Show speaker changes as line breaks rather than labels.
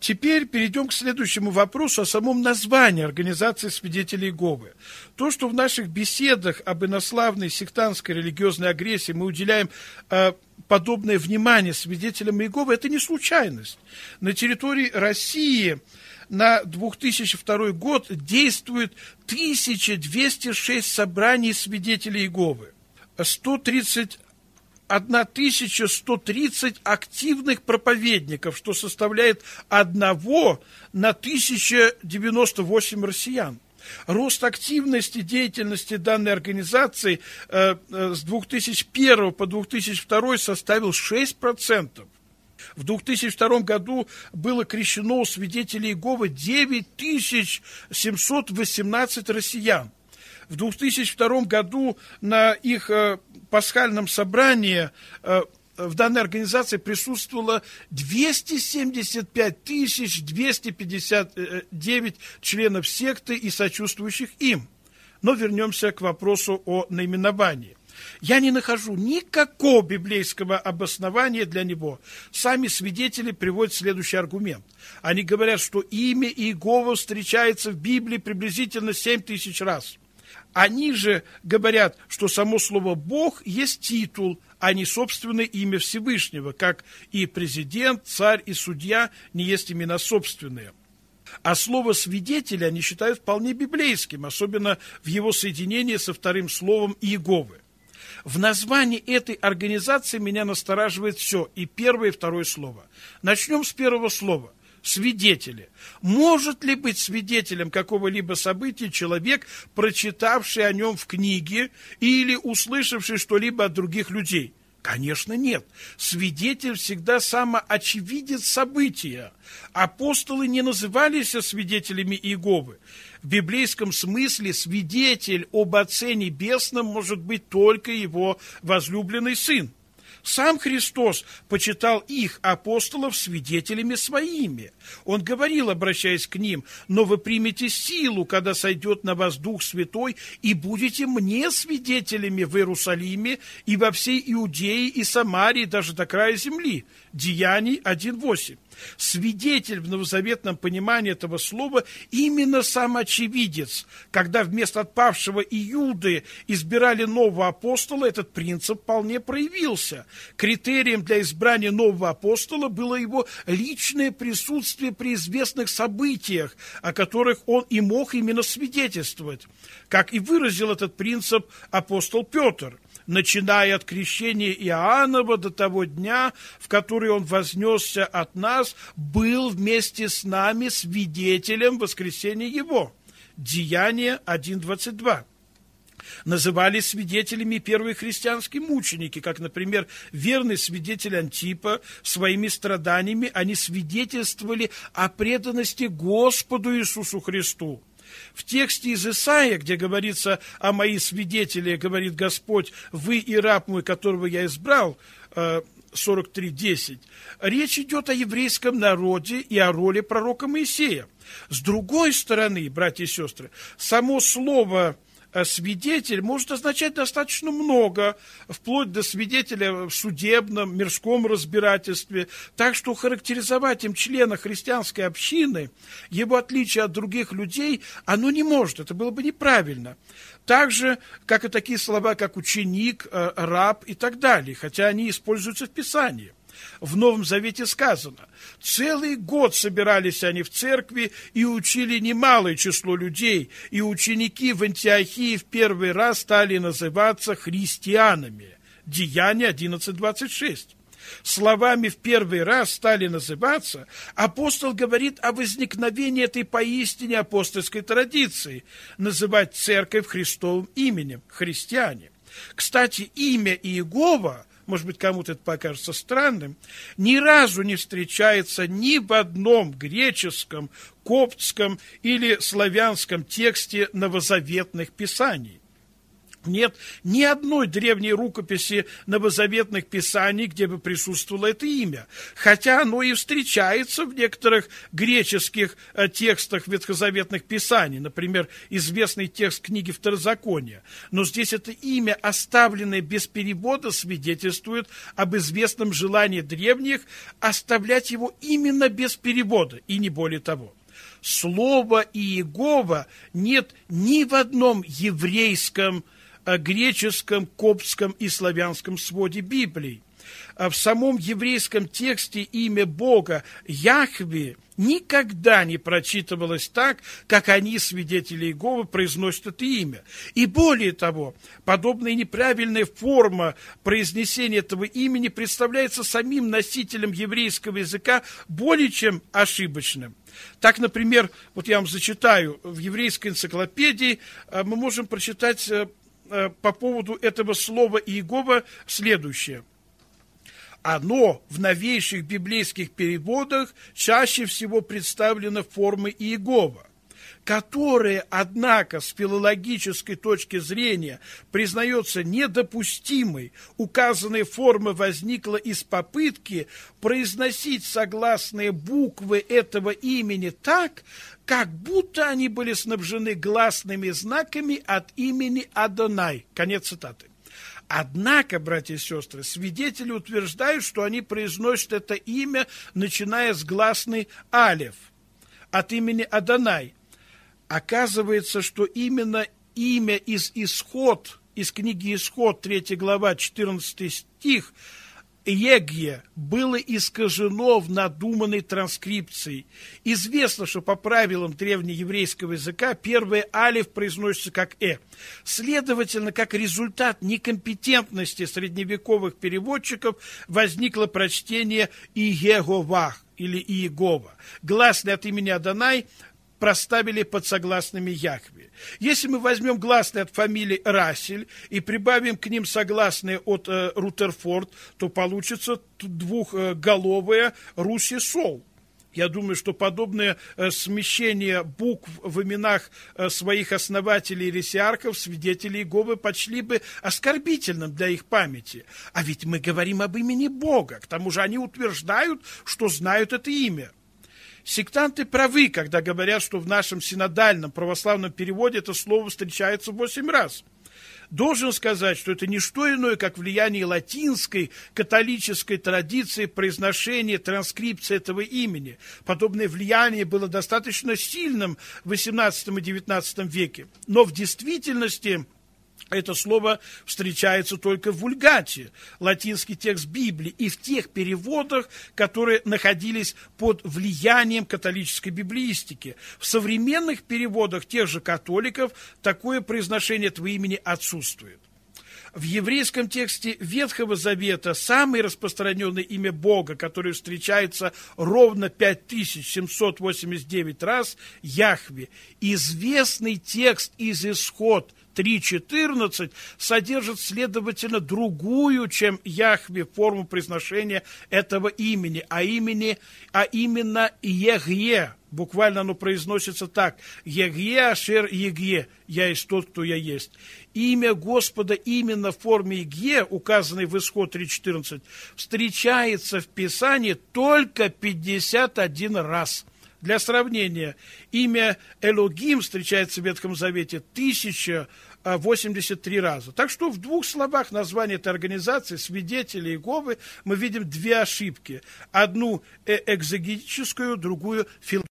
Теперь перейдем к следующему вопросу о самом названии организации свидетелей Иеговы. То, что в наших беседах об инославной сектантской религиозной агрессии мы уделяем подобное внимание свидетелям Иеговы, это не случайность. На территории России на 2002 год действует 1206 собраний свидетелей Иеговы, 1130 активных проповедников, что составляет 1 на 1098 россиян. Рост активности деятельности данной организации с 2001 по 2002 составил 6%. В 2002 году было крещено у свидетелей Иеговы 9718 россиян. В 2002 году на их пасхальном собрании в данной организации присутствовало 275 259 членов секты и сочувствующих им. Но вернемся к вопросу о наименовании. Я не нахожу никакого библейского обоснования для него. Сами свидетели приводят следующий аргумент. Они говорят, что имя Иегова встречается в Библии приблизительно 7000 раз. Они же говорят, что само слово «Бог» есть титул, а не собственное имя Всевышнего, как и президент, царь и судья не есть имена собственные. А слово «свидетель» они считают вполне библейским, особенно в его соединении со вторым словом Иеговы. В названии этой организации меня настораживает все, и первое, и второе слово. Начнем с первого слова. Свидетели. Может ли быть свидетелем какого-либо события человек, прочитавший о нем в книге или услышавший что-либо от других людей? Конечно, нет. Свидетель всегда самоочевидец события. Апостолы не назывались свидетелями Иеговы. В библейском смысле свидетель об Отце Небесном может быть только его возлюбленный Сын. Сам Христос почитал их, апостолов, свидетелями своими. Он говорил, обращаясь к ним: «Но вы примете силу, когда сойдет на вас Дух Святой, и будете мне свидетелями в Иерусалиме и во всей Иудее и Самарии, даже до края земли». Деяний 1:8. Свидетель в новозаветном понимании этого слова именно сам очевидец. Когда вместо отпавшего Иуды избирали нового апостола, этот принцип вполне проявился. Критерием для избрания нового апостола было его личное присутствие при известных событиях, о которых он и мог именно свидетельствовать. Как и выразил этот принцип апостол Петр: начиная от крещения Иоаннова до того дня, в который он вознесся от нас, был вместе с нами свидетелем воскресения его. Деяния 1:22. Назывались свидетелями первые христианские мученики, как, например, верный свидетель Антипа. Своими страданиями они свидетельствовали о преданности Господу Иисусу Христу. В тексте из Исаия, где говорится о мои свидетели, говорит Господь: «Вы и раб мой, которого я избрал», 43:10, речь идет о еврейском народе и о роли пророка Моисея. С другой стороны, братья и сестры, само слово «свидетель» может означать достаточно много, вплоть до свидетеля в судебном, мирском разбирательстве. Так что характеризовать им члена христианской общины, его отличие от других людей, оно не может, это было бы неправильно. Так же, как и такие слова, как ученик, раб и так далее, хотя они используются в Писании. В Новом Завете сказано: целый год собирались они в церкви и учили немалое число людей, и ученики в Антиохии в первый раз стали называться христианами. Деяния 11:26. Словами «в первый раз стали называться» апостол говорит о возникновении этой поистине апостольской традиции – называть церковь Христовым именем, христиане. Кстати, имя Иегова, может быть, кому-то это покажется странным, ни разу не встречается ни в одном греческом, коптском или славянском тексте новозаветных писаний. Нет ни одной древней рукописи новозаветных писаний, где бы присутствовало это имя. Хотя оно и встречается в некоторых греческих текстах ветхозаветных писаний. Например, известный текст книги Второзакония. Но здесь это имя, оставленное без перевода, свидетельствует об известном желании древних оставлять его именно без перевода, и не более того. Слова Иегова нет ни в одном еврейском, греческом, коптском и славянском своде Библии. В самом еврейском тексте имя Бога Яхве никогда не прочитывалось так, как они, свидетели Иеговы, произносят это имя. И более того, подобная неправильная форма произнесения этого имени представляется самим носителем еврейского языка более чем ошибочным. Так, например, вот я вам зачитаю, в еврейской энциклопедии мы можем прочитать по поводу этого слова Иегова следующее. Оно в новейших библейских переводах чаще всего представлено формой Иегова, которая, однако, с филологической точки зрения признается недопустимой. Указанная форма возникла из попытки произносить согласные буквы этого имени так, как будто они были снабжены гласными знаками от имени Адонай. Конец цитаты. Однако, братья и сестры, свидетели утверждают, что они произносят это имя, начиная с гласной алеф, от имени Адонай. Оказывается, что именно имя из книги Исход, 3 глава, 14 стих, Егье, было искажено в надуманной транскрипции. Известно, что по правилам древнееврейского языка первое алиф произносится как Следовательно, как результат некомпетентности средневековых переводчиков возникло прочтение Иеговах или Иегова. Гласный от имени Адонай проставили под согласными Яхве. Если мы возьмем гласные от фамилии Рассель и прибавим к ним согласные от Рутерфорд, то получится двухголовое Руси-Сол. Я думаю, что подобное смещение букв в именах своих основателей и ресиархов свидетели Иеговы почли бы оскорбительным для их памяти. А ведь мы говорим об имени Бога. К тому же они утверждают, что знают это имя. Сектанты правы, когда говорят, что в нашем синодальном православном переводе это слово встречается 8 раз. Должен сказать, что это не что иное, как влияние латинской католической традиции произношения, транскрипции этого имени. Подобное влияние было достаточно сильным в XVIII и XIX веке. Но в действительности это слово встречается только в вульгате, латинский текст Библии, и в тех переводах, которые находились под влиянием католической библеистики. В современных переводах тех же католиков такое произношение этого имени отсутствует. В еврейском тексте Ветхого Завета самое распространенное имя Бога, которое встречается ровно 5789 раз, Яхве. Известный текст из Исход 3.14 содержит, следовательно, другую, чем Яхве, форму произношения этого имени, а именно Егье. Буквально оно произносится так: Егье ашер Егье, я есть тот, кто я есть. Имя Господа именно в форме Егье, указанной в Исход 3.14, встречается в Писании только 51 раз. Для сравнения, имя Элогим встречается в Ветхом Завете 1083 раза. Так что в двух словах названия этой организации, свидетели Иеговы, мы видим две ошибки. Одну экзегетическую, другую филологическую.